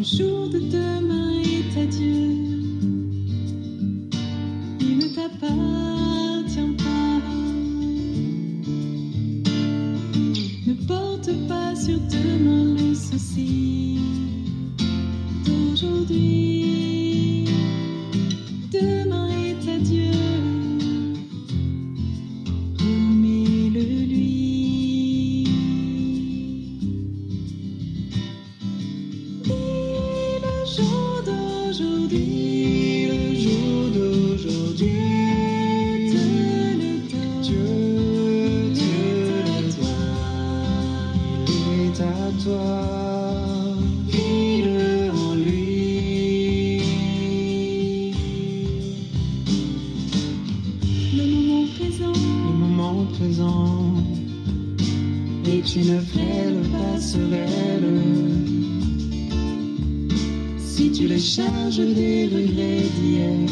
jour de demain est à Dieu. Il ne t'appartient pas. Ne porte pas sur demain le souci d'aujourd'hui. Demain est à Dieu. Remets-le lui. Et le jour d'aujourd'hui, le jour d'aujourd'hui, Dieu le donne. Dieu le donne. Il est à toi. Vis-le en lui. Le moment présent est une frêle passerelle. Si tu les charges des regrets d'hier,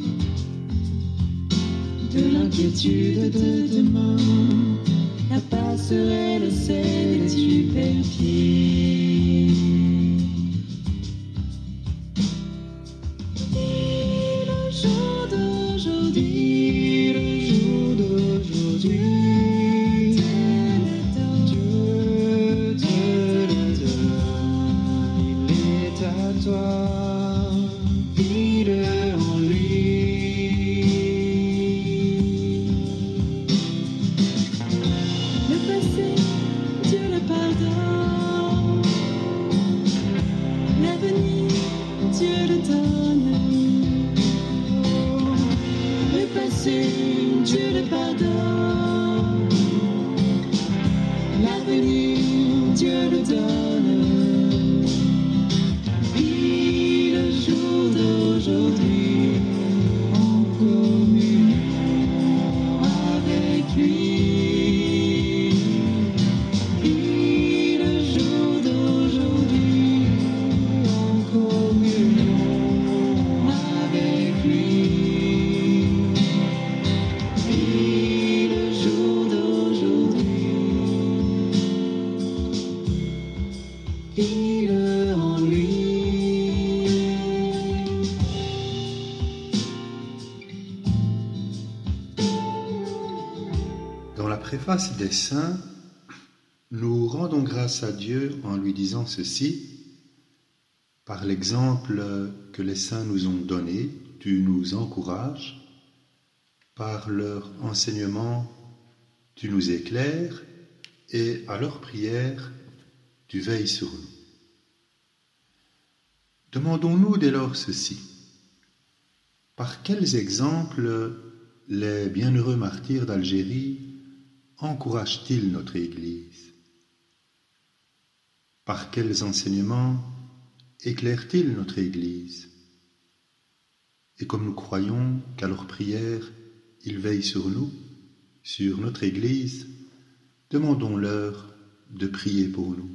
de l'inquiétude de demain, la passerelle c'est du père-pied. Et le jour d'aujourd'hui, le jour d'aujourd'hui, Dieu te le donne. Il est à toi, vis-le en lui. Le passé, Dieu le pardonne. L'avenir, Dieu le donne. Le passé, Dieu le pardonne. L'avenir, Dieu le donne. Vis le jour d'aujourd'hui en communion avec lui. Vis le jour d'aujourd'hui en communion avec lui. Vis le jour d'aujourd'hui. Vis-le en lui. Dans la préface des saints, nous rendons grâce à Dieu en lui disant ceci: par l'exemple que les saints nous ont donné, tu nous encourages, par leur enseignement, tu nous éclaires, et à leur prière, tu veilles sur nous. Demandons-nous dès lors ceci: par quels exemples les bienheureux martyrs d'Algérie encouragent-ils notre Église? Par quels enseignements éclairent-ils notre Église? Et comme nous croyons qu'à leur prière, ils veillent sur nous, sur notre Église, demandons-leur de prier pour nous.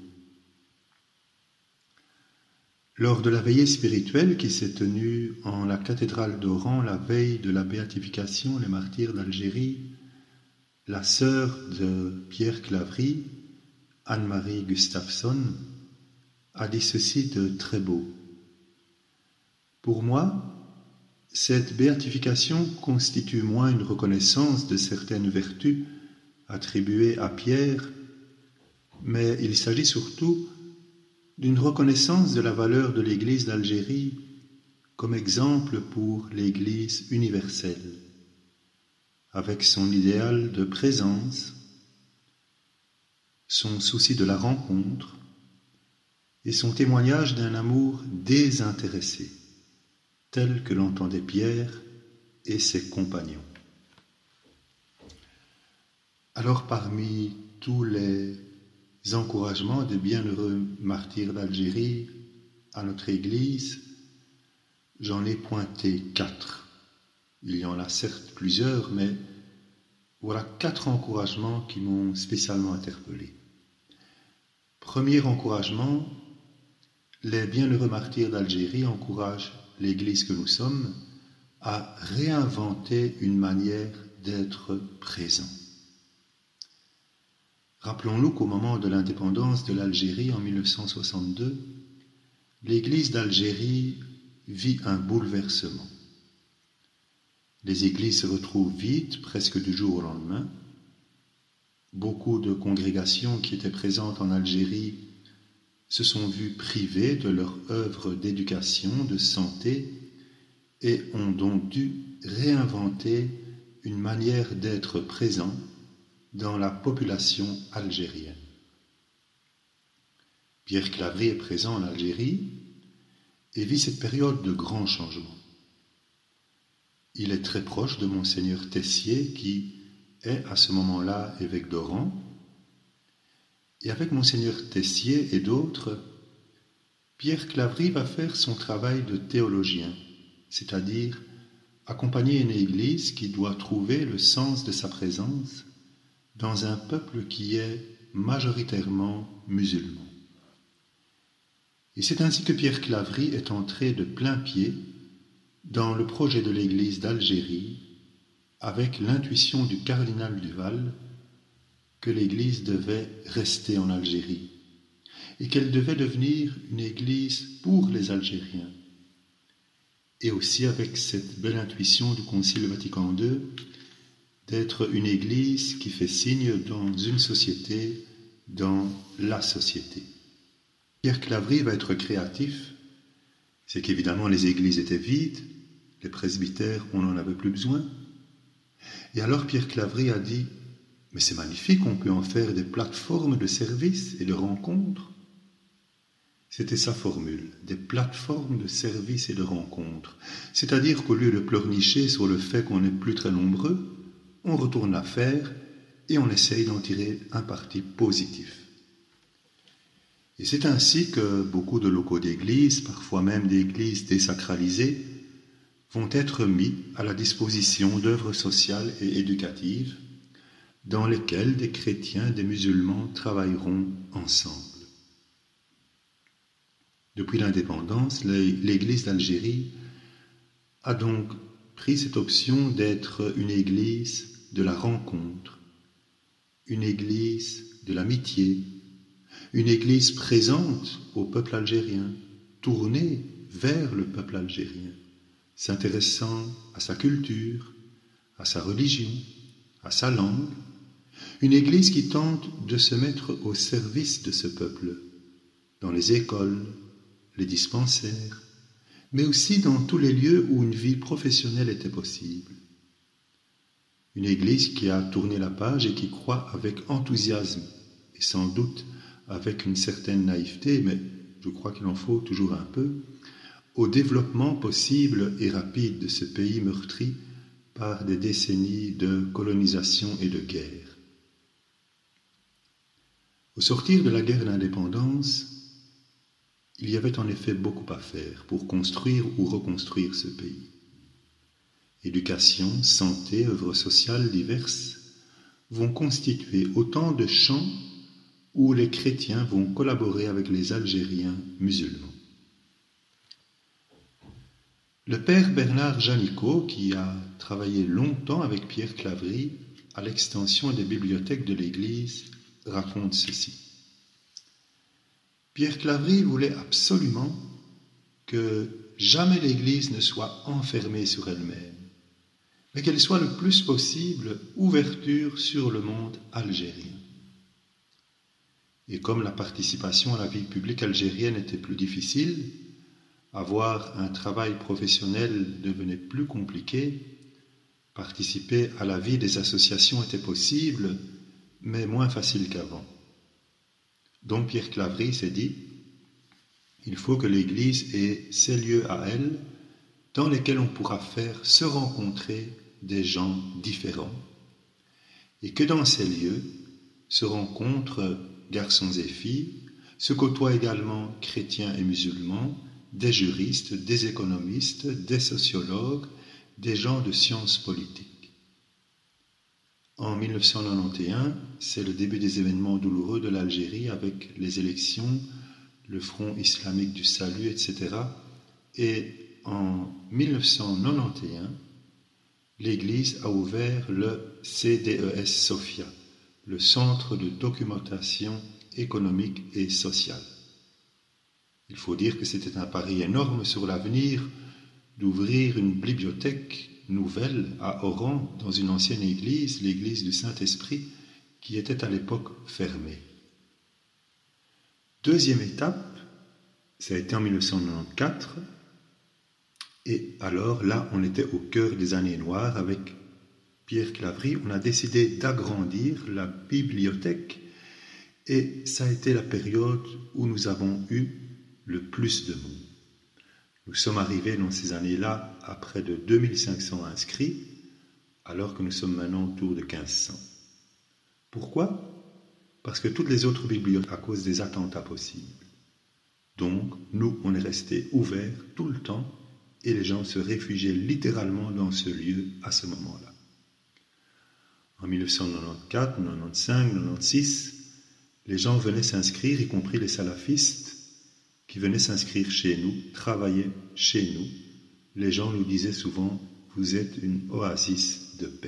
Lors de la veillée spirituelle qui s'est tenue en la cathédrale d'Oran la veille de la béatification des martyrs d'Algérie, la sœur de Pierre Claverie, Anne-Marie Gustafsson, a dit ceci de très beau. Pour moi, cette béatification constitue moins une reconnaissance de certaines vertus attribuées à Pierre, mais il s'agit surtout d'une reconnaissance de la valeur de l'Église d'Algérie comme exemple pour l'Église universelle, avec son idéal de présence, son souci de la rencontre et son témoignage d'un amour désintéressé, tel que l'entendait Pierre et ses compagnons. Alors parmi tous les encouragements des bienheureux martyrs d'Algérie à notre Église, j'en ai pointé 4. Il y en a certes plusieurs, mais voilà 4 encouragements qui m'ont spécialement interpellé. Premier encouragement, les bienheureux martyrs d'Algérie encouragent l'Église que nous sommes à réinventer une manière d'être présent. Rappelons-nous qu'au moment de l'indépendance de l'Algérie en 1962, l'Église d'Algérie vit un bouleversement. Les églises se retrouvent vides presque du jour au lendemain. Beaucoup de congrégations qui étaient présentes en Algérie se sont vues privées de leur œuvre d'éducation, de santé, et ont donc dû réinventer une manière d'être présent dans la population algérienne. Pierre Claverie est présent en Algérie et vit cette période de grands changements. Il est très proche de Monseigneur Tessier, qui est à ce moment-là évêque d'Oran. Et avec Monseigneur Tessier et d'autres, Pierre Claverie va faire son travail de théologien, c'est-à-dire accompagner une Église qui doit trouver le sens de sa présence dans un peuple qui est majoritairement musulman. Et c'est ainsi que Pierre Claverie est entré de plein pied dans le projet de l'Église d'Algérie, avec l'intuition du cardinal Duval que l'Église devait rester en Algérie et qu'elle devait devenir une Église pour les Algériens. Et aussi avec cette belle intuition du Concile Vatican II d'être une Église qui fait signe dans une société, dans la société. Pierre Claverie va être créatif. C'est qu'évidemment les églises étaient vides, les presbytères, on n'en avait plus besoin. Et alors Pierre Claverie a dit, mais c'est magnifique, on peut en faire des plateformes de services et de rencontres. C'était sa formule, des plateformes de services et de rencontres. C'est-à-dire qu'au lieu de pleurnicher sur le fait qu'on n'est plus très nombreux, on retourne l'affaire et on essaye d'en tirer un parti positif. Et c'est ainsi que beaucoup de locaux d'églises, parfois même d'églises désacralisées, vont être mis à la disposition d'œuvres sociales et éducatives dans lesquelles des chrétiens, des musulmans travailleront ensemble. Depuis l'indépendance, l'Église d'Algérie a donc pris cette option d'être une Église de la rencontre, une Église de l'amitié, une Église présente au peuple algérien, tournée vers le peuple algérien, s'intéressant à sa culture, à sa religion, à sa langue, une Église qui tente de se mettre au service de ce peuple, dans les écoles, les dispensaires, mais aussi dans tous les lieux où une vie professionnelle était possible. Une Église qui a tourné la page et qui croit avec enthousiasme, et sans doute avec une certaine naïveté, mais je crois qu'il en faut toujours un peu, au développement possible et rapide de ce pays meurtri par des décennies de colonisation et de guerre. Au sortir de la guerre d'indépendance, il y avait en effet beaucoup à faire pour construire ou reconstruire ce pays. Éducation, santé, œuvres sociales diverses vont constituer autant de champs où les chrétiens vont collaborer avec les Algériens musulmans. Le père Bernard Janicot, qui a travaillé longtemps avec Pierre Claverie à l'extension des bibliothèques de l'Église, raconte ceci. Pierre Claverie voulait absolument que jamais l'Église ne soit enfermée sur elle-même, mais qu'elle soit le plus possible ouverture sur le monde algérien. Et comme la participation à la vie publique algérienne était plus difficile, avoir un travail professionnel devenait plus compliqué, participer à la vie des associations était possible, mais moins facile qu'avant. Donc Pierre Claverie s'est dit, il faut que l'Église ait ses lieux à elle, dans lesquels on pourra faire se rencontrer des gens différents, et que dans ces lieux se rencontrent garçons et filles, se côtoient également chrétiens et musulmans, des juristes, des économistes, des sociologues, des gens de sciences politiques. En 1991, c'est le début des événements douloureux de l'Algérie avec les élections, le Front islamique du salut, etc. Et en 1991, l'Église a ouvert le CDES Sophia, le Centre de documentation économique et sociale. Il faut dire que c'était un pari énorme sur l'avenir d'ouvrir une bibliothèque nouvelle à Oran, dans une ancienne église, l'église du Saint-Esprit, qui était à l'époque fermée. Deuxième étape, ça a été en 1994, et alors là, on était au cœur des années noires avec Pierre Claverie. On a décidé d'agrandir la bibliothèque, et ça a été la période où nous avons eu le plus de monde. Nous sommes arrivés dans ces années-là à près de 2500 inscrits, alors que nous sommes maintenant autour de 1500. Pourquoi ? Parce que toutes les autres bibliothèques, à cause des attentats possibles. Donc, nous, on est restés ouverts tout le temps, et les gens se réfugiaient littéralement dans ce lieu à ce moment-là. En 1994, 1995, 1996, les gens venaient s'inscrire, y compris les salafistes, qui venaient s'inscrire chez nous, travaillaient chez nous. Les gens nous disaient souvent « vous êtes une oasis de paix ».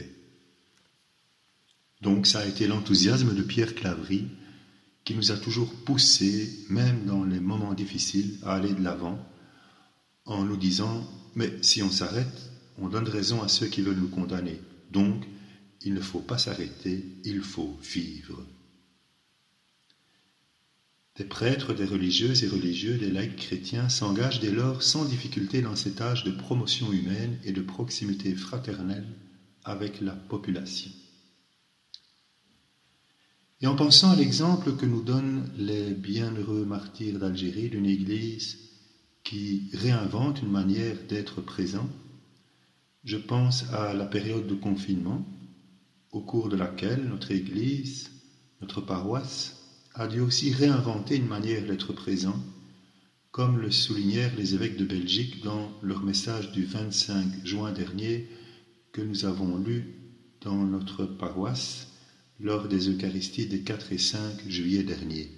Donc ça a été l'enthousiasme de Pierre Claverie qui nous a toujours poussés, même dans les moments difficiles, à aller de l'avant, en nous disant « mais si on s'arrête, on donne raison à ceux qui veulent nous condamner. Donc, il ne faut pas s'arrêter, il faut vivre ». Des prêtres, des religieuses et religieux, des laïcs chrétiens s'engagent dès lors sans difficulté dans cet âge de promotion humaine et de proximité fraternelle avec la population. Et en pensant à l'exemple que nous donnent les bienheureux martyrs d'Algérie d'une église qui réinvente une manière d'être présent, je pense à la période de confinement au cours de laquelle notre église, notre paroisse, a dû aussi réinventer une manière d'être présent, comme le soulignèrent les évêques de Belgique dans leur message du 25 juin dernier que nous avons lu dans notre paroisse lors des Eucharisties des 4 et 5 juillet dernier.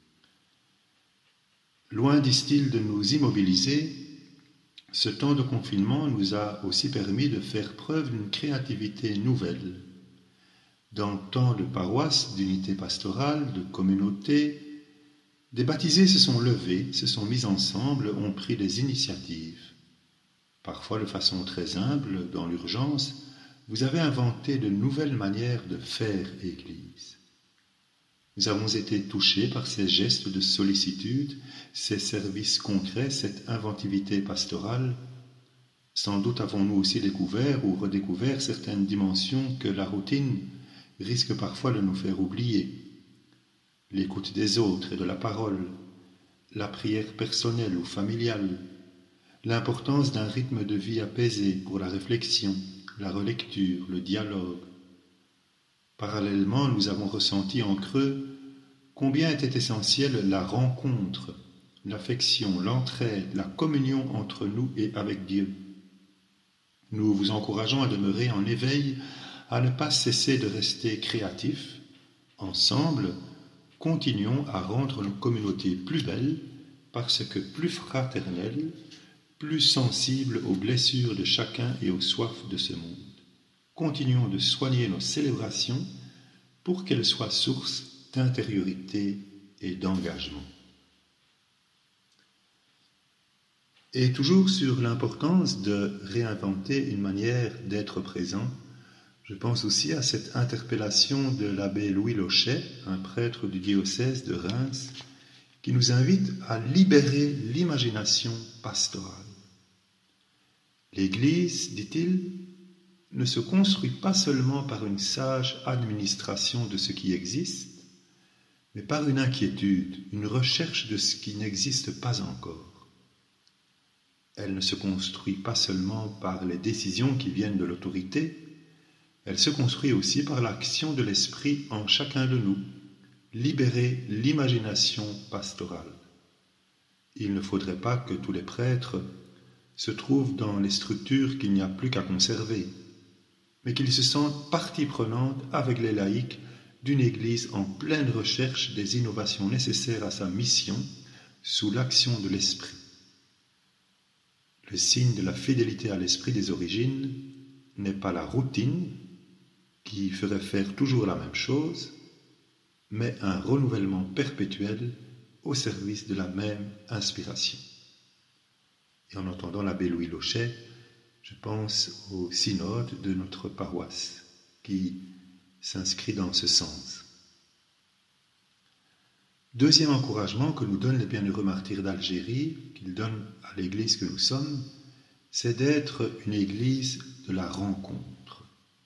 Loin, disent-ils, de nous immobiliser, ce temps de confinement nous a aussi permis de faire preuve d'une créativité nouvelle. Dans tant de paroisses, d'unités pastorales, de communautés, des baptisés se sont levés, se sont mis ensemble, ont pris des initiatives. Parfois de façon très humble, dans l'urgence, vous avez inventé de nouvelles manières de faire Église. Nous avons été touchés par ces gestes de sollicitude, ces services concrets, cette inventivité pastorale. Sans doute avons-nous aussi découvert ou redécouvert certaines dimensions que la routine risque parfois de nous faire oublier. L'écoute des autres et de la parole, la prière personnelle ou familiale, l'importance d'un rythme de vie apaisé pour la réflexion, la relecture, le dialogue. Parallèlement, nous avons ressenti en creux combien était essentielle la rencontre, l'affection, l'entraide, la communion entre nous et avec Dieu. Nous vous encourageons à demeurer en éveil, à ne pas cesser de rester créatifs. Ensemble, continuons à rendre nos communautés plus belles parce que plus fraternelles, plus sensibles aux blessures de chacun et aux soifs de ce monde. Continuons de soigner nos célébrations pour qu'elles soient source d'intériorité et d'engagement. Et toujours sur l'importance de réinventer une manière d'être présent, je pense aussi à cette interpellation de l'abbé Louis Lochet, un prêtre du diocèse de Reims, qui nous invite à libérer l'imagination pastorale. L'Église, dit-il, ne se construit pas seulement par une sage administration de ce qui existe, mais par une inquiétude, une recherche de ce qui n'existe pas encore. Elle ne se construit pas seulement par les décisions qui viennent de l'autorité, elle se construit aussi par l'action de l'Esprit en chacun de nous, libérer l'imagination pastorale. Il ne faudrait pas que tous les prêtres se trouvent dans les structures qu'il n'y a plus qu'à conserver, mais qu'ils se sentent partie prenante avec les laïcs d'une Église en pleine recherche des innovations nécessaires à sa mission sous l'action de l'Esprit. Le signe de la fidélité à l'Esprit des origines n'est pas la routine qui ferait faire toujours la même chose, mais un renouvellement perpétuel au service de la même inspiration. Et en entendant l'abbé Louis Lochet, je pense au synode de notre paroisse qui s'inscrit dans ce sens. Deuxième encouragement que nous donnent les bienheureux martyrs d'Algérie, qu'ils donnent à l'Église que nous sommes, c'est d'être une Église de la rencontre.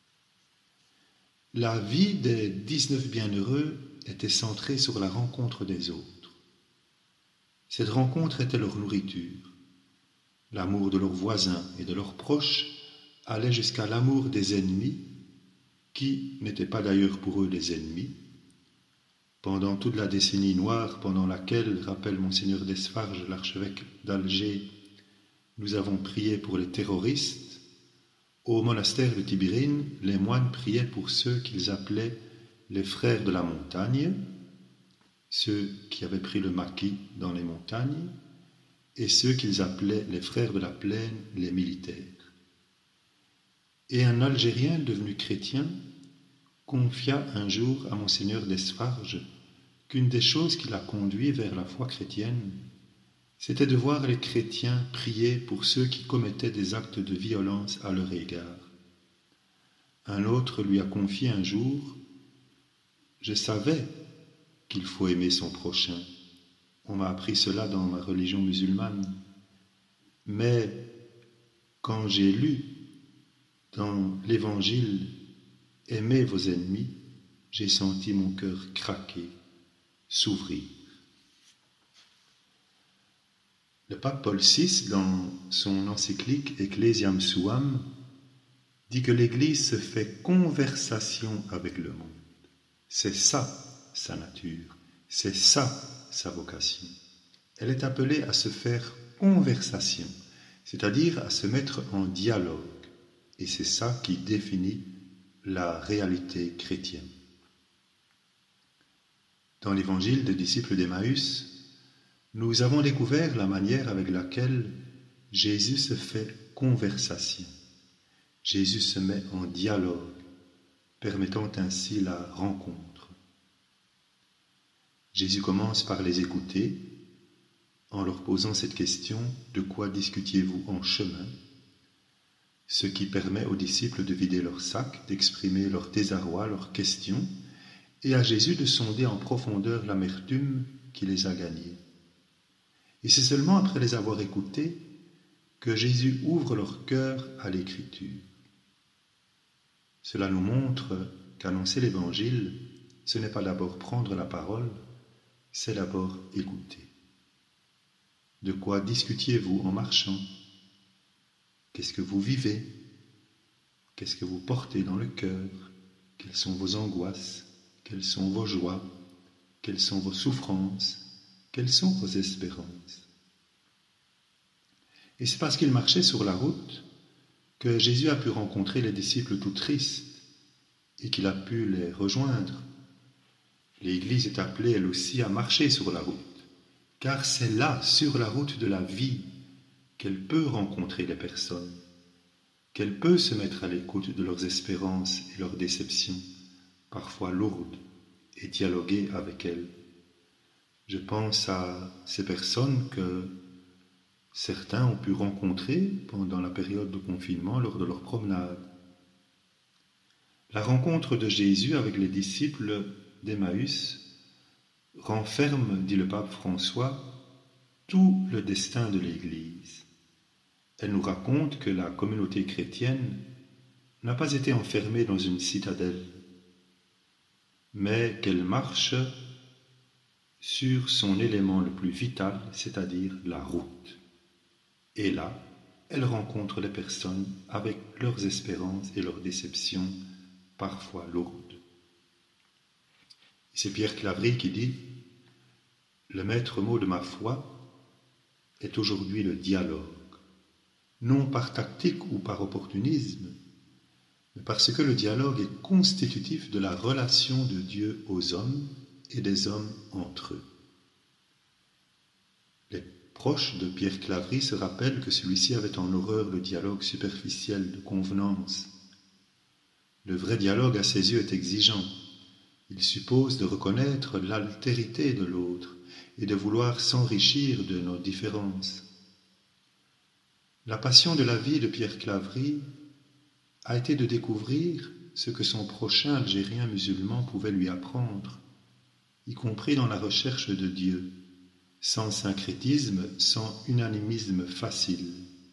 La vie des 19 bienheureux était centrée sur la rencontre des autres. Cette rencontre était leur nourriture. L'amour de leurs voisins et de leurs proches allait jusqu'à l'amour des ennemis, qui n'étaient pas d'ailleurs pour eux des ennemis. Pendant toute la décennie noire, pendant laquelle, rappelle Monseigneur Desfarges, l'archevêque d'Alger, nous avons prié pour les terroristes, au monastère de Tibérine, les moines priaient pour ceux qu'ils appelaient les frères de la montagne, ceux qui avaient pris le maquis dans les montagnes, et ceux qu'ils appelaient les frères de la plaine, les militaires. Et un Algérien devenu chrétien confia un jour à Monseigneur Desfarges qu'une des choses qui l'a conduit vers la foi chrétienne, c'était de voir les chrétiens prier pour ceux qui commettaient des actes de violence à leur égard. Un autre lui a confié un jour « Je savais qu'il faut aimer son prochain. On m'a appris cela dans ma religion musulmane. Mais quand j'ai lu dans l'Évangile « Aimez vos ennemis », j'ai senti mon cœur craquer, s'ouvrir. Le pape Paul VI, dans son encyclique Ecclesiam Suam, dit que l'Église se fait conversation avec le monde. C'est ça sa nature, c'est ça sa vocation. Elle est appelée à se faire conversation, c'est-à-dire à se mettre en dialogue. Et c'est ça qui définit la réalité chrétienne. Dans l'évangile des disciples d'Emmaüs, nous avons découvert la manière avec laquelle Jésus se fait conversation. Jésus se met en dialogue, permettant ainsi la rencontre. Jésus commence par les écouter en leur posant cette question « De quoi discutiez-vous en chemin ?» ce qui permet aux disciples de vider leur sac, d'exprimer leur désarroi, leurs questions, et à Jésus de sonder en profondeur l'amertume qui les a gagnés. Et c'est seulement après les avoir écoutés que Jésus ouvre leur cœur à l'Écriture. Cela nous montre qu'annoncer l'Évangile, ce n'est pas d'abord prendre la parole, c'est d'abord écouter. De quoi discutiez-vous en marchant ? Qu'est-ce que vous vivez ? Qu'est-ce que vous portez dans le cœur ? Quelles sont vos angoisses ? Quelles sont vos joies ? Quelles sont vos souffrances ? Quelles sont vos espérances ? Et c'est parce qu'il marchait sur la route que Jésus a pu rencontrer les disciples tout tristes et qu'il a pu les rejoindre. L'Église est appelée elle aussi à marcher sur la route, car c'est là, sur la route de la vie, qu'elle peut rencontrer les personnes, qu'elle peut se mettre à l'écoute de leurs espérances et leurs déceptions, parfois lourdes, et dialoguer avec elles. Je pense à ces personnes que certains ont pu rencontrer pendant la période de confinement lors de leur promenade. La rencontre de Jésus avec les disciples d'Emmaüs renferme, dit le pape François, tout le destin de l'Église. Elle nous raconte que la communauté chrétienne n'a pas été enfermée dans une citadelle, mais qu'elle marche sur son élément le plus vital, c'est-à-dire la route. Et là, elle rencontre les personnes avec leurs espérances et leurs déceptions, parfois lourdes. C'est Pierre Claverie qui dit « Le maître mot de ma foi est aujourd'hui le dialogue, non par tactique ou par opportunisme, mais parce que le dialogue est constitutif de la relation de Dieu aux hommes et des hommes entre eux. » Les proches de Pierre Claverie se rappellent que celui-ci avait en horreur le dialogue superficiel de convenance. Le vrai dialogue, à ses yeux, est exigeant. Il suppose de reconnaître l'altérité de l'autre et de vouloir s'enrichir de nos différences. La passion de la vie de Pierre Claverie a été de découvrir ce que son prochain Algérien musulman pouvait lui apprendre, y compris dans la recherche de Dieu, sans syncrétisme, sans unanimisme facile.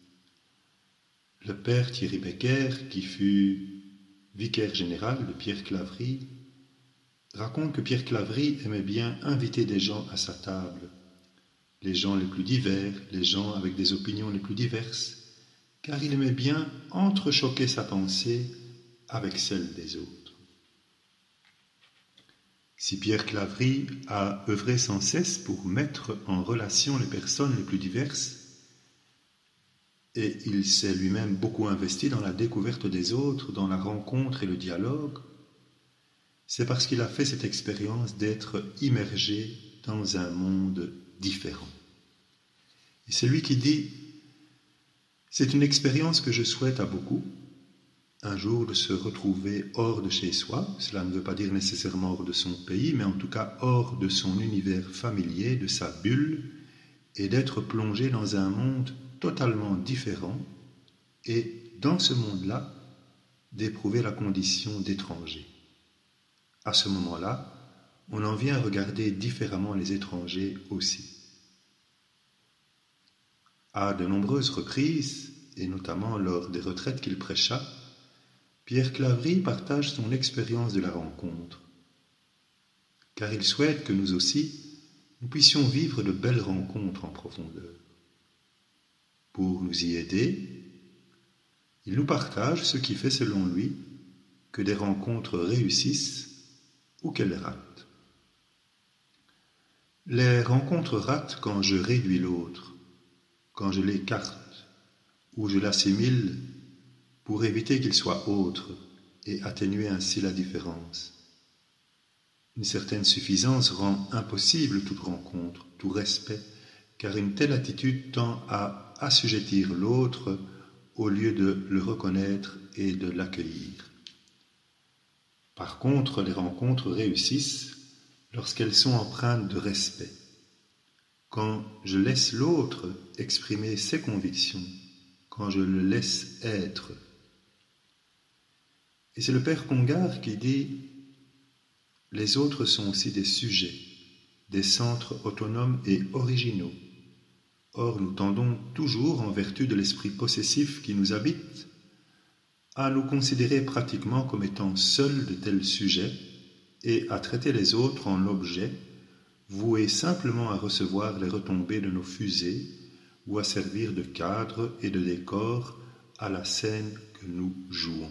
Le père Thierry Becker, qui fut vicaire général de Pierre Claverie, raconte que Pierre Claverie aimait bien inviter des gens à sa table, les gens les plus divers, les gens avec des opinions les plus diverses, car il aimait bien entrechoquer sa pensée avec celle des autres. Si Pierre Claverie a œuvré sans cesse pour mettre en relation les personnes les plus diverses, et il s'est lui-même beaucoup investi dans la découverte des autres, dans la rencontre et le dialogue, c'est parce qu'il a fait cette expérience d'être immergé dans un monde différent. Et c'est lui qui dit « C'est une expérience que je souhaite à beaucoup, un jour de se retrouver hors de chez soi, cela ne veut pas dire nécessairement hors de son pays, mais en tout cas hors de son univers familier, de sa bulle, et d'être plongé dans un monde totalement différent, et dans ce monde-là, d'éprouver la condition d'étranger. À ce moment-là, on en vient à regarder différemment les étrangers aussi. À de nombreuses reprises, et notamment lors des retraites qu'il prêcha, Pierre Claverie partage son expérience de la rencontre, car il souhaite que nous aussi, nous puissions vivre de belles rencontres en profondeur. Pour nous y aider, il nous partage ce qui fait selon lui que des rencontres réussissent ou qu'elles ratent. Les rencontres ratent quand je réduis l'autre, quand je l'écarte ou je l'assimile pour éviter qu'il soit autre et atténuer ainsi la différence. Une certaine suffisance rend impossible toute rencontre, tout respect, car une telle attitude tend à assujettir l'autre au lieu de le reconnaître et de l'accueillir. Par contre, les rencontres réussissent lorsqu'elles sont empreintes de respect. Quand je laisse l'autre exprimer ses convictions, quand je le laisse être. Et c'est le père Congar qui dit « Les autres sont aussi des sujets, des centres autonomes et originaux. Or, nous tendons toujours, en vertu de l'esprit possessif qui nous habite, à nous considérer pratiquement comme étant seuls de tels sujets et à traiter les autres en objets, voués simplement à recevoir les retombées de nos fusées ou à servir de cadre et de décor à la scène que nous jouons.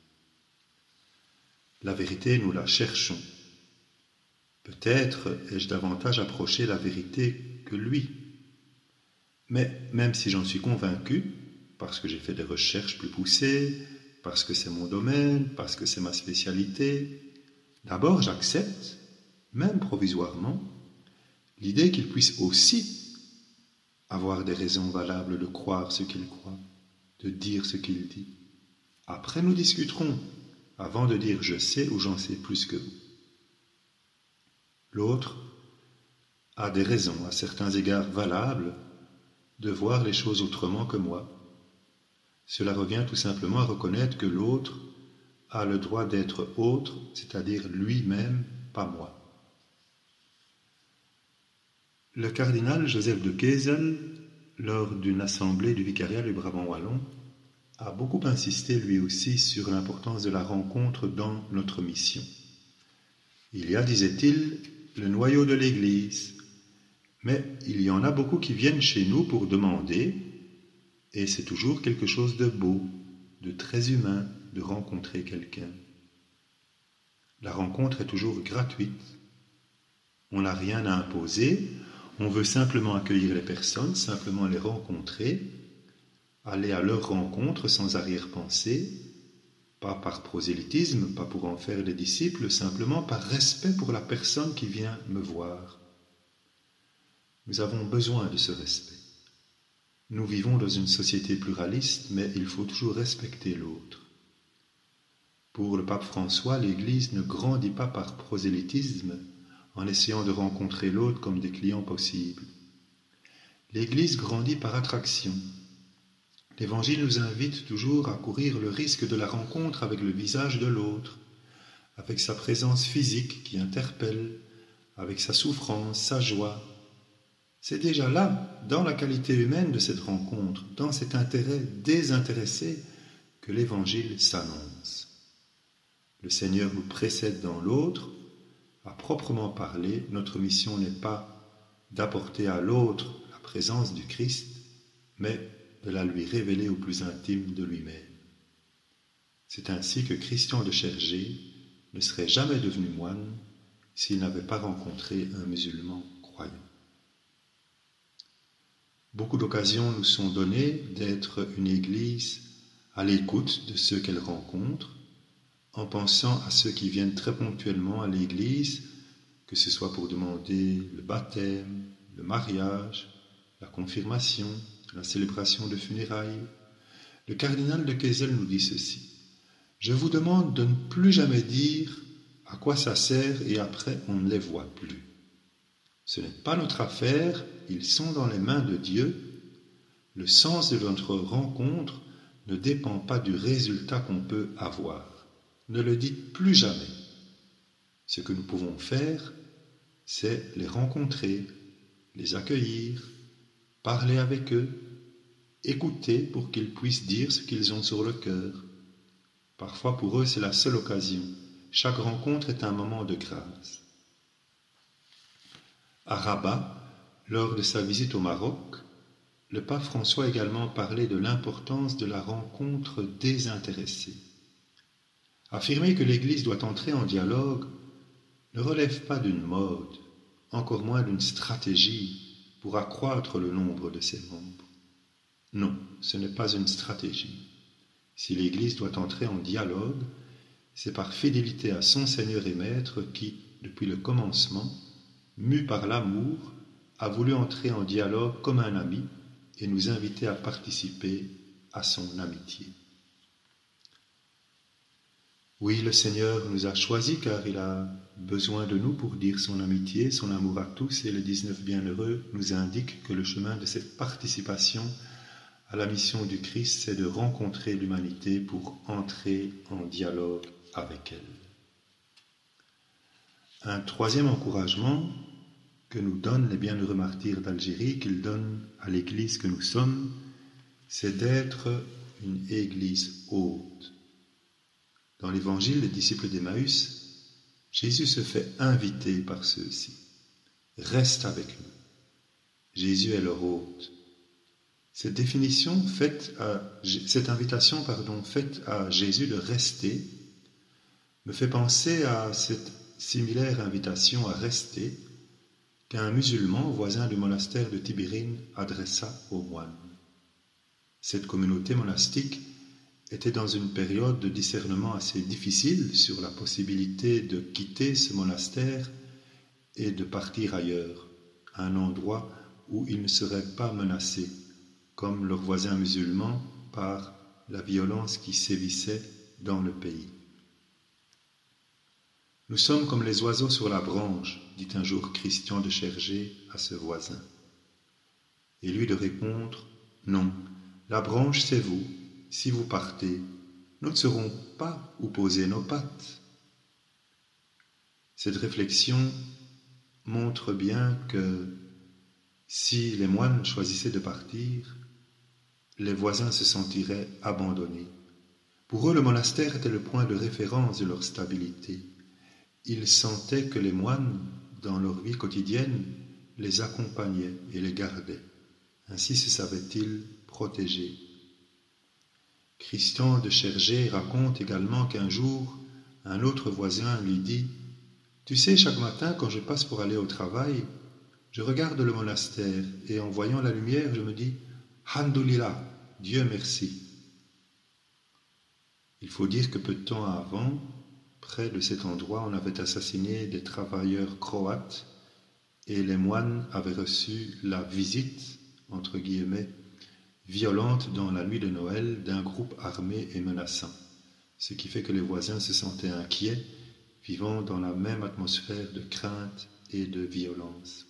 La vérité, nous la cherchons. Peut-être ai-je davantage approché la vérité que lui. Mais même si j'en suis convaincu, parce que j'ai fait des recherches plus poussées, parce que c'est mon domaine, parce que c'est ma spécialité, d'abord j'accepte, même provisoirement, l'idée qu'il puisse aussi avoir des raisons valables de croire ce qu'il croit, de dire ce qu'il dit. Après nous discuterons, avant de dire je sais ou j'en sais plus que vous. L'autre a des raisons, à certains égards valables, de voir les choses autrement que moi. Cela revient tout simplement à reconnaître que l'autre a le droit d'être autre, c'est-à-dire lui-même, pas moi. Le cardinal Joseph de Kessel, lors d'une assemblée du vicariat du Brabant wallon, a beaucoup insisté lui aussi sur l'importance de la rencontre dans notre mission. Il y a, disait-il, le noyau de l'Église, mais il y en a beaucoup qui viennent chez nous pour demander, et c'est toujours quelque chose de beau, de très humain, de rencontrer quelqu'un. La rencontre est toujours gratuite. On n'a rien à imposer, on veut simplement accueillir les personnes, simplement les rencontrer, aller à leur rencontre sans arrière-pensée, pas par prosélytisme, pas pour en faire des disciples, simplement par respect pour la personne qui vient me voir. Nous avons besoin de ce respect. Nous vivons dans une société pluraliste, mais il faut toujours respecter l'autre. Pour le pape François, l'Église ne grandit pas par prosélytisme, en essayant de rencontrer l'autre comme des clients possibles. L'Église grandit par attraction. L'Évangile nous invite toujours à courir le risque de la rencontre avec le visage de l'autre, avec sa présence physique qui interpelle, avec sa souffrance, sa joie. C'est déjà là, dans la qualité humaine de cette rencontre, dans cet intérêt désintéressé, que l'Évangile s'annonce. Le Seigneur nous précède dans l'autre. À proprement parler, notre mission n'est pas d'apporter à l'autre la présence du Christ, mais de la lui révéler au plus intime de lui-même. C'est ainsi que Christian de Chergé ne serait jamais devenu moine s'il n'avait pas rencontré un musulman croyant. Beaucoup d'occasions nous sont données d'être une Église à l'écoute de ceux qu'elle rencontre, en pensant à ceux qui viennent très ponctuellement à l'Église, que ce soit pour demander le baptême, le mariage, la confirmation, la célébration de funérailles. Le cardinal de Kessel nous dit ceci: « Je vous demande de ne plus jamais dire à quoi ça sert et après on ne les voit plus. Ce n'est pas notre affaire, ils sont dans les mains de Dieu. Le sens de notre rencontre ne dépend pas du résultat qu'on peut avoir. Ne le dites plus jamais. Ce que nous pouvons faire, c'est les rencontrer, les accueillir, parler avec eux, écouter pour qu'ils puissent dire ce qu'ils ont sur le cœur. Parfois pour eux c'est la seule occasion. Chaque rencontre est un moment de grâce. » À Rabat, lors de sa visite au Maroc, le pape François a également parlé de l'importance de la rencontre désintéressée. Affirmer que l'Église doit entrer en dialogue ne relève pas d'une mode, encore moins d'une stratégie pour accroître le nombre de ses membres. Non, ce n'est pas une stratégie. Si l'Église doit entrer en dialogue, c'est par fidélité à son Seigneur et Maître qui, depuis le commencement, mu par l'amour, a voulu entrer en dialogue comme un ami et nous inviter à participer à son amitié. Oui, le Seigneur nous a choisis car il a besoin de nous pour dire son amitié, son amour à tous, et le 19 bienheureux nous indique que le chemin de cette participation à la mission du Christ, c'est de rencontrer l'humanité pour entrer en dialogue avec elle. Un troisième encouragement que nous donnent les bienheureux martyrs d'Algérie, qu'ils donnent à l'Église que nous sommes, c'est d'être une Église haute. Dans l'Évangile des disciples d'Emmaüs, Jésus se fait inviter par ceux-ci. Reste avec nous. Jésus est leur hôte. Cette invitation faite à Jésus de rester me fait penser à cette similaire invitation à rester qu'un musulman voisin du monastère de Tibérine adressa aux moines. Cette communauté monastique était dans une période de discernement assez difficile sur la possibilité de quitter ce monastère et de partir ailleurs, à un endroit où ils ne seraient pas menacés, comme leurs voisins musulmans, par la violence qui sévissait dans le pays. « Nous sommes comme les oiseaux sur la branche, dit un jour Christian de Chergé à ce voisin. Et lui de répondre, non, la branche c'est vous, si vous partez, nous ne saurons pas où poser nos pattes. Cette réflexion montre bien que si les moines choisissaient de partir, les voisins se sentiraient abandonnés. Pour eux, le monastère était le point de référence de leur stabilité. Ils sentaient que les moines, dans leur vie quotidienne, les accompagnaient et les gardaient. Ainsi se savaient-ils protégés. Christian de Chergé raconte également qu'un jour, un autre voisin lui dit « Tu sais, chaque matin, quand je passe pour aller au travail, je regarde le monastère et en voyant la lumière, je me dis « Handulillah, Dieu merci ». Il faut dire que peu de temps avant, près de cet endroit, on avait assassiné des travailleurs croates et les moines avaient reçu la visite, entre guillemets, violente dans la nuit de Noël d'un groupe armé et menaçant, ce qui fait que les voisins se sentaient inquiets, vivant dans la même atmosphère de crainte et de violence.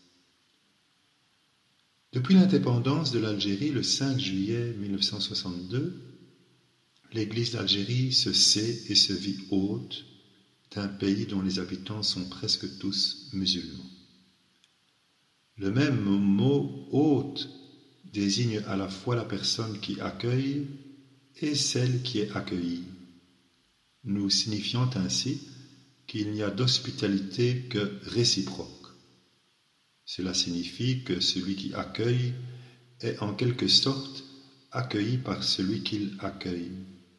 Depuis l'indépendance de l'Algérie le 5 juillet 1962, l'Église d'Algérie se sait et se vit hôte d'un pays dont les habitants sont presque tous musulmans. Le même mot « hôte » désigne à la fois la personne qui accueille et celle qui est accueillie, nous signifiant ainsi qu'il n'y a d'hospitalité que réciproque. Cela signifie que celui qui accueille est en quelque sorte accueilli par celui qu'il accueille.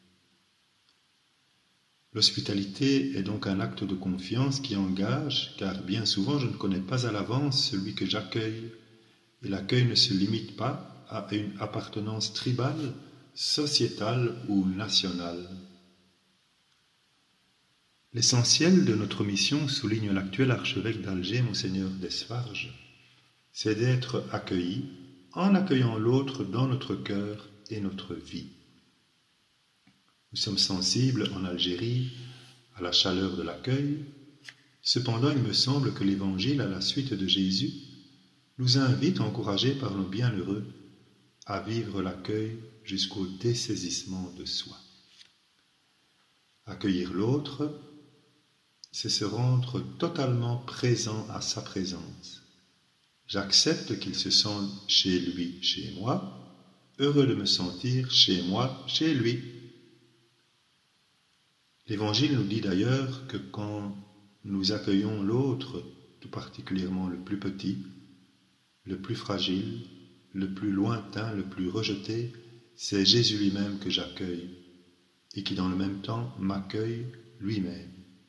L'hospitalité est donc un acte de confiance qui engage, car bien souvent je ne connais pas à l'avance celui que j'accueille, et l'accueil ne se limite pas à une appartenance tribale, sociétale ou nationale. L'essentiel de notre mission, souligne l'actuel archevêque d'Alger, Monseigneur Desfarges, c'est d'être accueilli en accueillant l'autre dans notre cœur et notre vie. Nous sommes sensibles en Algérie à la chaleur de l'accueil. Cependant, il me semble que l'Évangile, à la suite de Jésus, nous invite, encouragés par nos bienheureux, à vivre l'accueil jusqu'au dessaisissement de soi. Accueillir l'autre, c'est se rendre totalement présent à sa présence. J'accepte qu'il se sente chez lui, chez moi, heureux de me sentir chez moi, chez lui. L'Évangile nous dit d'ailleurs que quand nous accueillons l'autre, tout particulièrement le plus petit, le plus fragile, le plus lointain, le plus rejeté, c'est Jésus lui-même que j'accueille et qui dans le même temps m'accueille lui-même.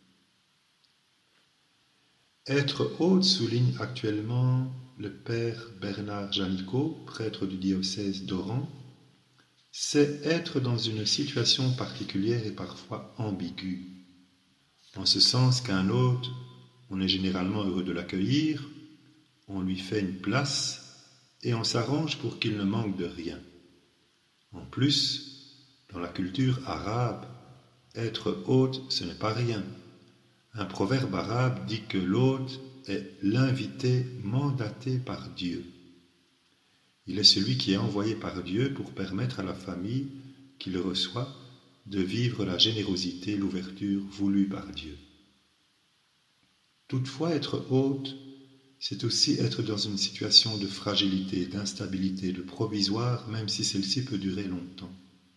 Être hôte, souligne actuellement le père Bernard Janicot, prêtre du diocèse d'Oran, c'est être dans une situation particulière et parfois ambiguë, en ce sens qu'un hôte, on est généralement heureux de l'accueillir, on lui fait une place et on s'arrange pour qu'il ne manque de rien. En plus, dans la culture arabe, être hôte, ce n'est pas rien. Un proverbe arabe dit que l'hôte est l'invité mandaté par Dieu. Il est celui qui est envoyé par Dieu pour permettre à la famille qui le reçoit de vivre la générosité, l'ouverture voulue par Dieu. Toutefois, être hôte, c'est aussi être dans une situation de fragilité, d'instabilité, de provisoire, même si celle-ci peut durer longtemps.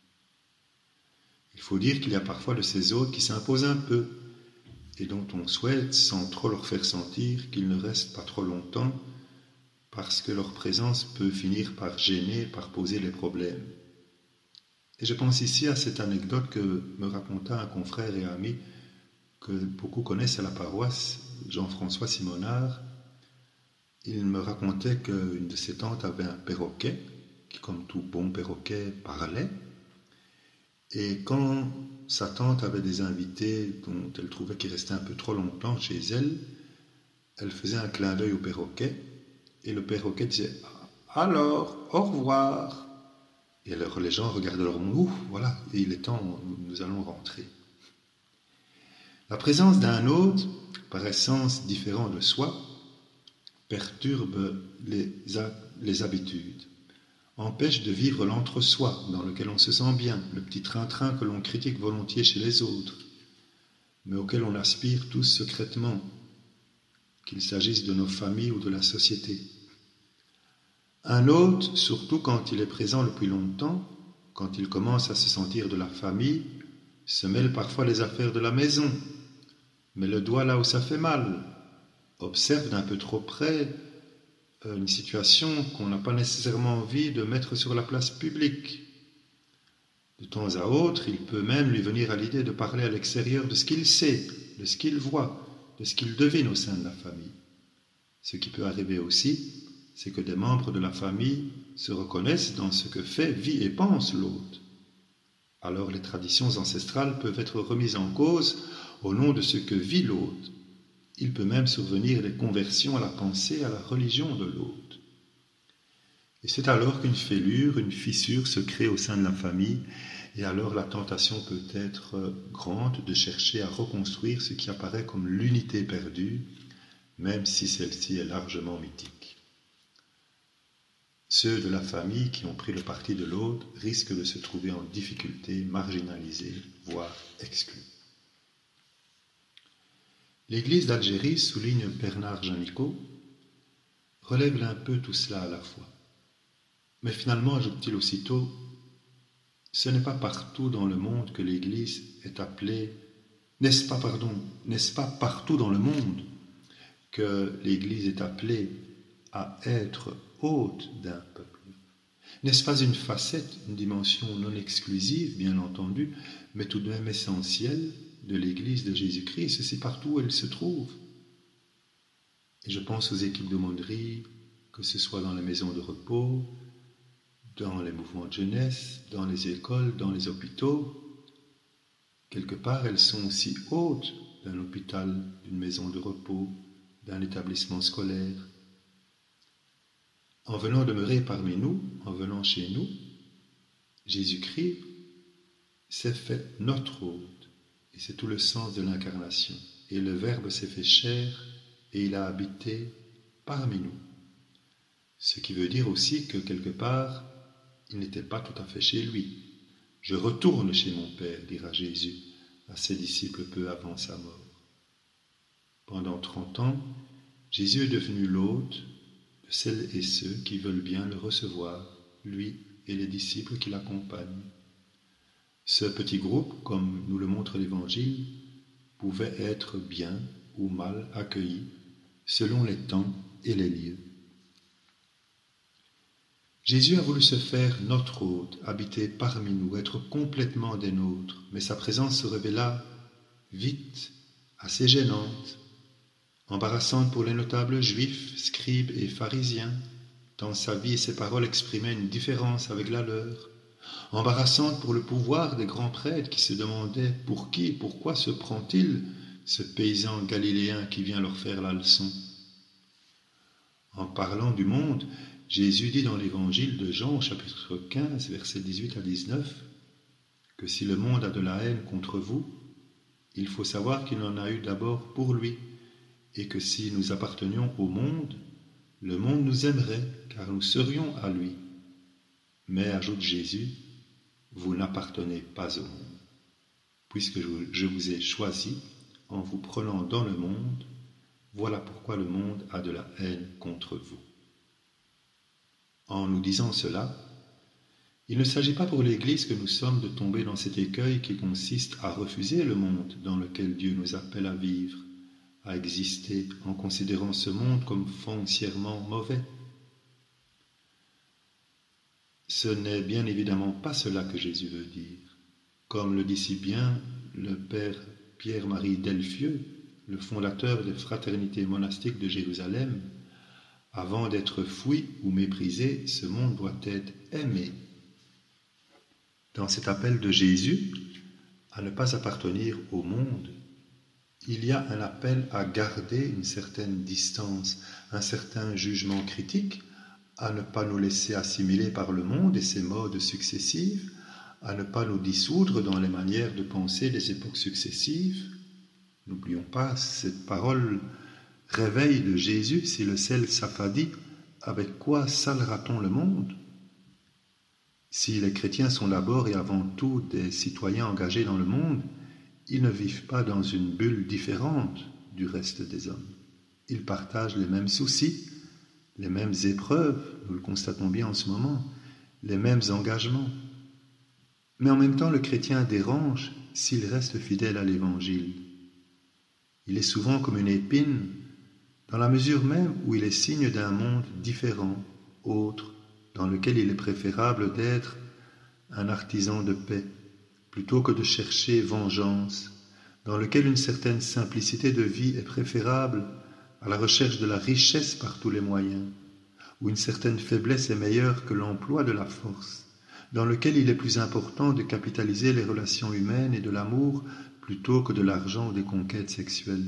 Il faut dire qu'il y a parfois de ces hôtes qui s'imposent un peu et dont on souhaite, sans trop leur faire sentir, qu'ils ne restent pas trop longtemps parce que leur présence peut finir par gêner, par poser les problèmes. Et je pense ici à cette anecdote que me raconta un confrère et ami que beaucoup connaissent à la paroisse, Jean-François Simonard. Il me racontait qu'une de ses tantes avait un perroquet, qui comme tout bon perroquet parlait, et quand sa tante avait des invités dont elle trouvait qu'ils restaient un peu trop longtemps chez elle, elle faisait un clin d'œil au perroquet, et le perroquet disait « Alors, au revoir !» Et alors les gens regardaient leur montre, « Ouf, voilà, et il est temps, nous allons rentrer. » La présence d'un hôte, par essence différent de soi, perturbe les habitudes, empêche de vivre l'entre-soi dans lequel on se sent bien, le petit train-train que l'on critique volontiers chez les autres, mais auquel on aspire tous secrètement, qu'il s'agisse de nos familles ou de la société. Un hôte, surtout quand il est présent depuis longtemps, quand il commence à se sentir de la famille, se mêle parfois les affaires de la maison, met le doigt là où ça fait mal, observe d'un peu trop près une situation qu'on n'a pas nécessairement envie de mettre sur la place publique. De temps à autre, il peut même lui venir à l'idée de parler à l'extérieur de ce qu'il sait, de ce qu'il voit, de ce qu'il devine au sein de la famille. Ce qui peut arriver aussi, c'est que des membres de la famille se reconnaissent dans ce que fait, vit et pense l'autre. Alors les traditions ancestrales peuvent être remises en cause au nom de ce que vit l'autre. Il peut même survenir des conversions à la pensée, à la religion de l'autre. Et c'est alors qu'une fêlure, une fissure se crée au sein de la famille, et alors la tentation peut être grande de chercher à reconstruire ce qui apparaît comme l'unité perdue, même si celle-ci est largement mythique. Ceux de la famille qui ont pris le parti de l'autre risquent de se trouver en difficulté, marginalisés, voire exclus. L'Église d'Algérie, souligne Bernard Janicot, relève un peu tout cela à la fois. Mais finalement, ajoute-t-il aussitôt, ce n'est pas partout dans le monde que l'Église est appelée, n'est-ce pas partout dans le monde que l'Église est appelée à être hôte d'un peuple? N'est-ce pas une facette, une dimension non exclusive, bien entendu, mais tout de même essentielle de l'Église de Jésus-Christ, ceci partout où elle se trouve? Et je pense aux équipes d'aumônerie, que ce soit dans les maisons de repos, dans les mouvements de jeunesse, dans les écoles, dans les hôpitaux. Quelque part, elles sont aussi hôtes d'un hôpital, d'une maison de repos, d'un établissement scolaire. En venant demeurer parmi nous, en venant chez nous, Jésus-Christ s'est fait notre hôte. Et c'est tout le sens de l'incarnation. Et le Verbe s'est fait chair et il a habité parmi nous. Ce qui veut dire aussi que quelque part, il n'était pas tout à fait chez lui. Je retourne chez mon Père, dira Jésus à ses disciples peu avant sa mort. Pendant 30 ans, Jésus est devenu l'hôte de celles et ceux qui veulent bien le recevoir, lui et les disciples qui l'accompagnent. Ce petit groupe, comme nous le montre l'Évangile, pouvait être bien ou mal accueilli selon les temps et les lieux. Jésus a voulu se faire notre hôte, habiter parmi nous, être complètement des nôtres, mais sa présence se révéla vite, assez gênante, embarrassante pour les notables juifs, scribes et pharisiens, tant sa vie et ses paroles exprimaient une différence avec la leur, embarrassante pour le pouvoir des grands prêtres qui se demandaient pour qui et pourquoi se prend-il ce paysan galiléen qui vient leur faire la leçon. En parlant du monde, Jésus dit dans l'évangile de Jean, chapitre 15, versets 18 à 19, que si le monde a de la haine contre vous, il faut savoir qu'il en a eu d'abord pour lui, et que si nous appartenions au monde, le monde nous aimerait, car nous serions à lui. Mais, ajoute Jésus, vous n'appartenez pas au monde, puisque je vous ai choisi en vous prenant dans le monde, voilà pourquoi le monde a de la haine contre vous. En nous disant cela, il ne s'agit pas pour l'Église que nous sommes de tomber dans cet écueil qui consiste à refuser le monde dans lequel Dieu nous appelle à vivre, à exister en considérant ce monde comme foncièrement mauvais. Ce n'est bien évidemment pas cela que Jésus veut dire. Comme le dit si bien le père Pierre-Marie Delfieux, le fondateur des fraternités monastiques de Jérusalem, avant d'être fouillé ou méprisé, ce monde doit être aimé. Dans cet appel de Jésus à ne pas appartenir au monde, il y a un appel à garder une certaine distance, un certain jugement critique, à ne pas nous laisser assimiler par le monde et ses modes successifs, à ne pas nous dissoudre dans les manières de penser des époques successives. N'oublions pas cette parole réveil de Jésus, si le sel s'affadit, avec quoi salera-t-on le monde? Si les chrétiens sont d'abord et avant tout des citoyens engagés dans le monde, ils ne vivent pas dans une bulle différente du reste des hommes. Ils partagent les mêmes soucis, les mêmes épreuves, nous le constatons bien en ce moment, les mêmes engagements. Mais en même temps, le chrétien dérange s'il reste fidèle à l'Évangile. Il est souvent comme une épine, dans la mesure même où il est signe d'un monde différent, autre, dans lequel il est préférable d'être un artisan de paix, plutôt que de chercher vengeance, dans lequel une certaine simplicité de vie est préférable à la recherche de la richesse par tous les moyens, où une certaine faiblesse est meilleure que l'emploi de la force, dans lequel il est plus important de capitaliser les relations humaines et de l'amour plutôt que de l'argent ou des conquêtes sexuelles.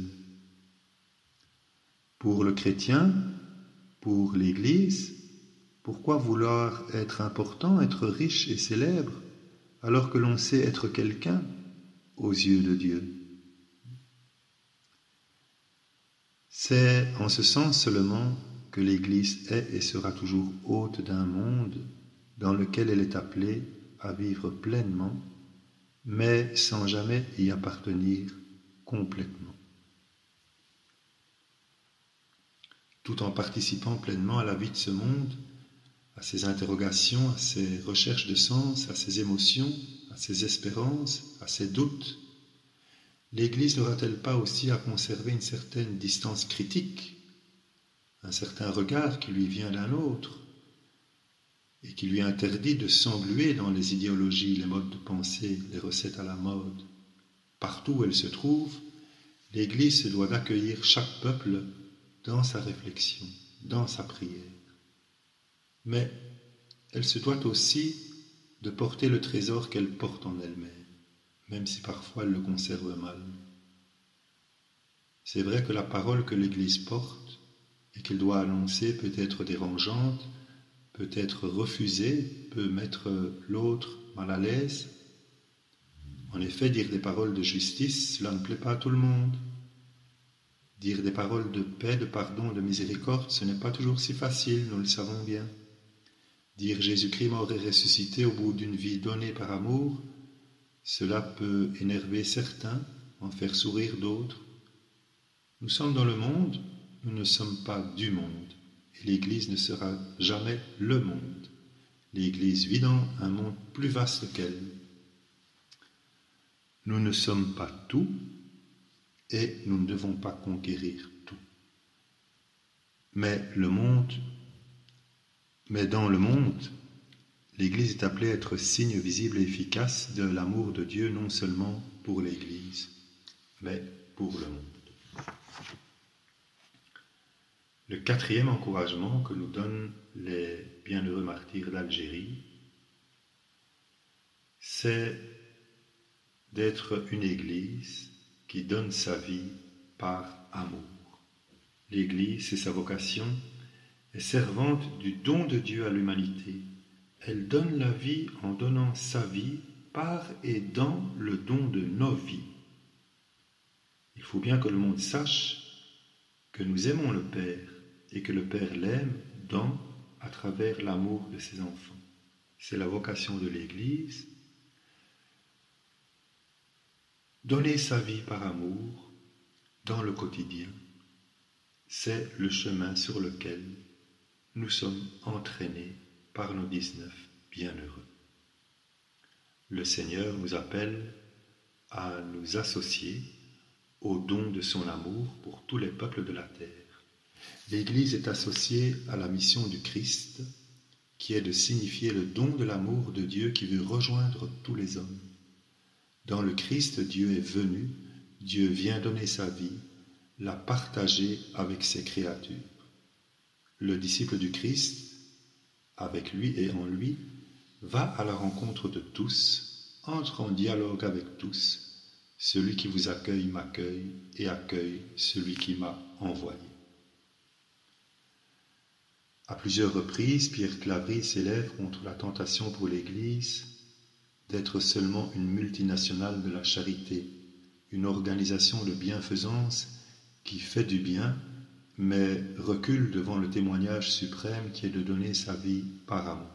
Pour le chrétien, pour l'Église, pourquoi vouloir être important, être riche et célèbre, alors que l'on sait être quelqu'un aux yeux de Dieu? C'est en ce sens seulement que l'Église est et sera toujours hôte d'un monde dans lequel elle est appelée à vivre pleinement, mais sans jamais y appartenir complètement, tout en participant pleinement à la vie de ce monde, à ses interrogations, à ses recherches de sens, à ses émotions, à ses espérances, à ses doutes. L'Église n'aura-t-elle pas aussi à conserver une certaine distance critique, un certain regard qui lui vient d'un autre, et qui lui interdit de s'engluer dans les idéologies, les modes de pensée, les recettes à la mode. Partout où elle se trouve, l'Église se doit d'accueillir chaque peuple dans sa réflexion, dans sa prière. Mais elle se doit aussi de porter le trésor qu'elle porte en elle-même, même si parfois elle le conserve mal. C'est vrai que la parole que l'Église porte et qu'elle doit annoncer peut être dérangeante, peut être refusée, peut mettre l'autre mal à l'aise. En effet, dire des paroles de justice, cela ne plaît pas à tout le monde. Dire des paroles de paix, de pardon, de miséricorde, ce n'est pas toujours si facile, nous le savons bien. Dire Jésus-Christ mort et ressuscité au bout d'une vie donnée par amour, cela peut énerver certains, en faire sourire d'autres. Nous sommes dans le monde, nous ne sommes pas du monde. Et l'Église ne sera jamais le monde. L'Église vit dans un monde plus vaste qu'elle. Nous ne sommes pas tout et nous ne devons pas conquérir tout. Mais dans le monde, l'Église est appelée à être signe visible et efficace de l'amour de Dieu, non seulement pour l'Église, mais pour le monde. Le quatrième encouragement que nous donnent les bienheureux martyrs d'Algérie, c'est d'être une Église qui donne sa vie par amour. L'Église, c'est sa vocation, est servante du don de Dieu à l'humanité. Elle donne la vie en donnant sa vie par et dans le don de nos vies. Il faut bien que le monde sache que nous aimons le Père et que le Père l'aime à travers l'amour de ses enfants. C'est la vocation de l'Église. Donner sa vie par amour dans le quotidien, c'est le chemin sur lequel nous sommes entraînés par nos 19 bienheureux. Le Seigneur nous appelle à nous associer au don de son amour pour tous les peuples de la terre. L'Église est associée à la mission du Christ, qui est de signifier le don de l'amour de Dieu qui veut rejoindre tous les hommes. Dans le Christ, Dieu est venu, Dieu vient donner sa vie, la partager avec ses créatures. Le disciple du Christ, avec lui et en lui, va à la rencontre de tous, entre en dialogue avec tous. Celui qui vous accueille m'accueille et accueille celui qui m'a envoyé. À plusieurs reprises, Pierre Claverie s'élève contre la tentation pour l'Église d'être seulement une multinationale de la charité, une organisation de bienfaisance qui fait du bien, mais recule devant le témoignage suprême qui est de donner sa vie par amour.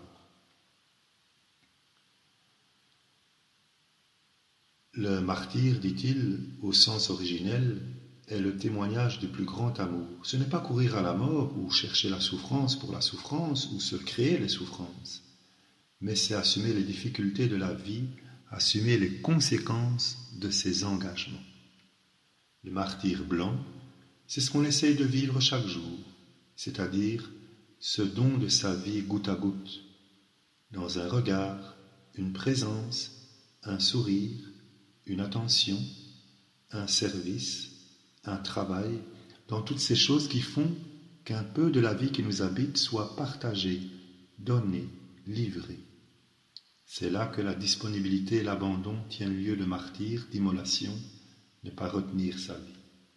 Le martyr, dit-il, au sens originel, est le témoignage du plus grand amour. Ce n'est pas courir à la mort ou chercher la souffrance pour la souffrance ou se créer les souffrances, mais c'est assumer les difficultés de la vie, assumer les conséquences de ses engagements. Le martyr blanc, c'est ce qu'on essaye de vivre chaque jour, c'est-à-dire ce don de sa vie goutte à goutte, dans un regard, une présence, un sourire, une attention, un service, un travail, dans toutes ces choses qui font qu'un peu de la vie qui nous habite soit partagée, donnée, livrée. C'est là que la disponibilité et l'abandon tiennent lieu de martyr, d'immolation, ne pas retenir sa vie.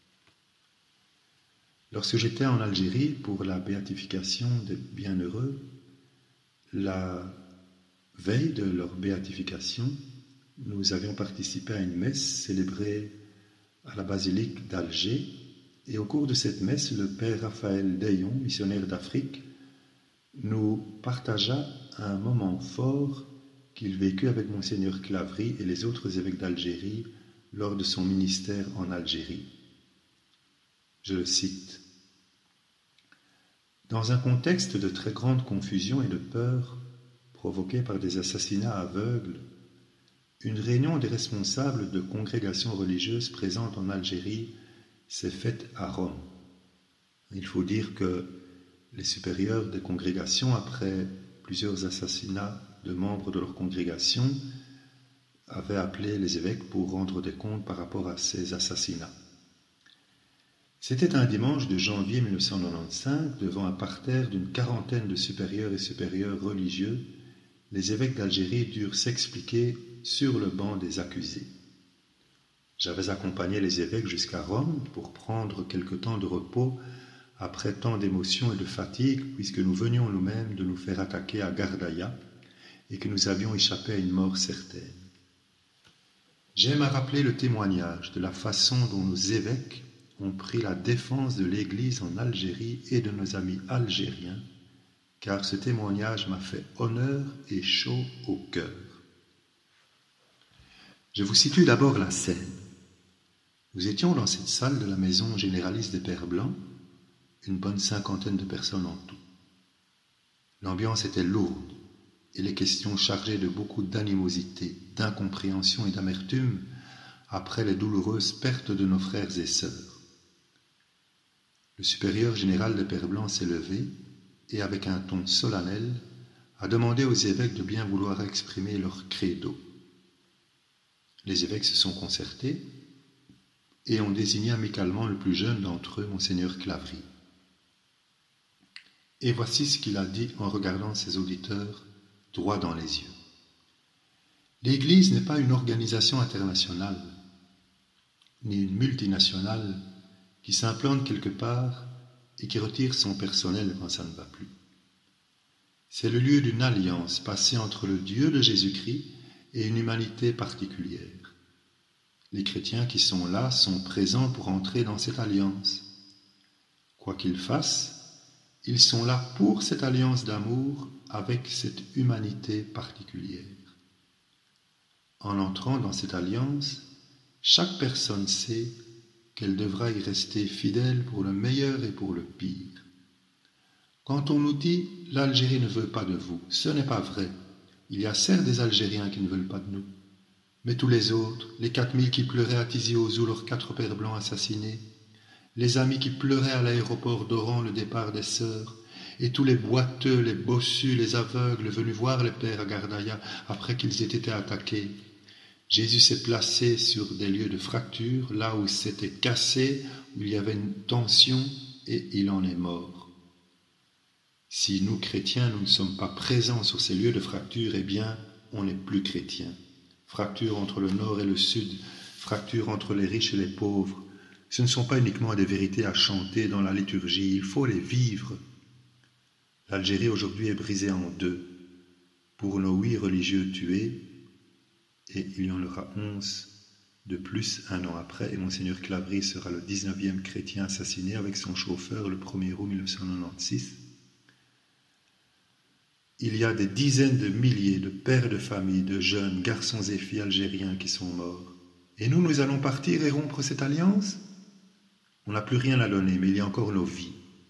Lorsque j'étais en Algérie pour la béatification des bienheureux, la veille de leur béatification, nous avions participé à une messe célébrée à la basilique d'Alger Et au cours de cette messe, le père Raphaël Dayon, missionnaire d'Afrique, nous partagea un moment fort qu'il vécut avec Monseigneur Clavry et les autres évêques d'Algérie lors de son ministère en Algérie. Je le cite. Dans un contexte de très grande confusion et de peur provoquée par des assassinats aveugles, une réunion des responsables de congrégations religieuses présentes en Algérie s'est faite à Rome. Il faut dire que les supérieurs des congrégations, après plusieurs assassinats de membres de leur congrégation, avaient appelé les évêques pour rendre des comptes par rapport à ces assassinats. C'était un dimanche de janvier 1995, devant un parterre d'une quarantaine de supérieurs et supérieurs religieux, les évêques d'Algérie durent s'expliquer sur le banc des accusés. J'avais accompagné les évêques jusqu'à Rome pour prendre quelque temps de repos après tant d'émotions et de fatigue, puisque nous venions nous-mêmes de nous faire attaquer à Gardaïa et que nous avions échappé à une mort certaine. J'aime à rappeler le témoignage de la façon dont nos évêques ont pris la défense de l'Église en Algérie et de nos amis algériens, car ce témoignage m'a fait honneur et chaud au cœur. Je vous situe d'abord la scène. Nous étions dans cette salle de la maison généraliste des Pères Blancs, une bonne cinquantaine de personnes en tout. L'ambiance était lourde et les questions chargées de beaucoup d'animosité, d'incompréhension et d'amertume après les douloureuses pertes de nos frères et sœurs. Le supérieur général des Pères Blancs s'est levé et, avec un ton solennel, a demandé aux évêques de bien vouloir exprimer leur credo. Les évêques se sont concertés et ont désigné amicalement le plus jeune d'entre eux, Monseigneur Clavry. Et voici ce qu'il a dit en regardant ses auditeurs droit dans les yeux. L'Église n'est pas une organisation internationale, ni une multinationale qui s'implante quelque part et qui retire son personnel quand ça ne va plus. C'est le lieu d'une alliance passée entre le Dieu de Jésus-Christ et une humanité particulière. Les chrétiens qui sont là sont présents pour entrer dans cette alliance. Quoi qu'ils fassent, ils sont là pour cette alliance d'amour avec cette humanité particulière. En entrant dans cette alliance, chaque personne sait qu'elle devra y rester fidèle pour le meilleur et pour le pire. Quand on nous dit « l'Algérie ne veut pas de vous », ce n'est pas vrai. Il y a certes des Algériens qui ne veulent pas de nous, mais tous les autres, les 4000 qui pleuraient à Tizi Ouzou leurs 4 pères blancs assassinés, les amis qui pleuraient à l'aéroport d'Oran le départ des sœurs, et tous les boiteux, les bossus, les aveugles venus voir les pères à Gardaïa après qu'ils aient été attaqués. Jésus s'est placé sur des lieux de fracture, là où c'était cassé, où il y avait une tension, et il en est mort. Si nous, chrétiens, nous ne sommes pas présents sur ces lieux de fracture, eh bien, on n'est plus chrétiens. Fracture entre le nord et le sud, fracture entre les riches et les pauvres. Ce ne sont pas uniquement des vérités à chanter dans la liturgie, il faut les vivre. L'Algérie aujourd'hui est brisée en deux. Pour nos 8 religieux tués, et il y en aura 11 de plus un an après, et Monseigneur Clavry sera le 19e chrétien assassiné avec son chauffeur le 1er août 1996. Il y a des dizaines de milliers de pères de famille, de jeunes garçons et filles algériens qui sont morts. Et nous allons partir et rompre cette alliance ? On n'a plus rien à donner, mais il y a encore nos vies.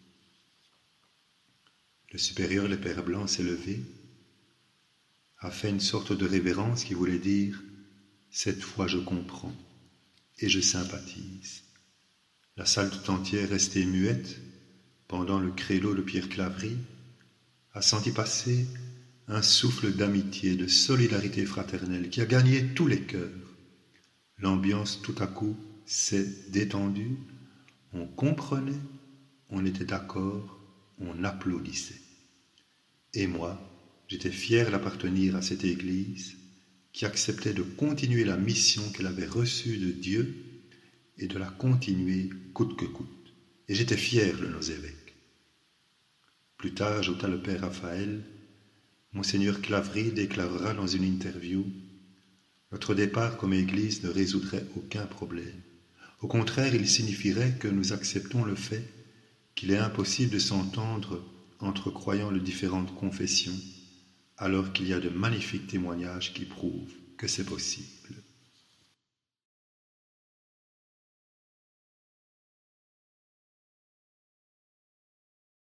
Le supérieur des Pères Blancs s'est levé, a fait une sorte de révérence qui voulait dire « Cette fois je comprends et je sympathise ». La salle tout entière restée muette pendant le credo de Pierre Clavry a senti passer un souffle d'amitié, de solidarité fraternelle qui a gagné tous les cœurs. L'ambiance tout à coup s'est détendue, on comprenait, on était d'accord, on applaudissait. Et moi, j'étais fier d'appartenir à cette Église qui acceptait de continuer la mission qu'elle avait reçue de Dieu et de la continuer coûte que coûte. Et j'étais fier de nos évêques. Plus tard, ajouta le père Raphaël, Monseigneur Clavry déclarera dans une interview « Notre départ comme Église ne résoudrait aucun problème. Au contraire, il signifierait que nous acceptons le fait qu'il est impossible de s'entendre entre croyants de différentes confessions, alors qu'il y a de magnifiques témoignages qui prouvent que c'est possible.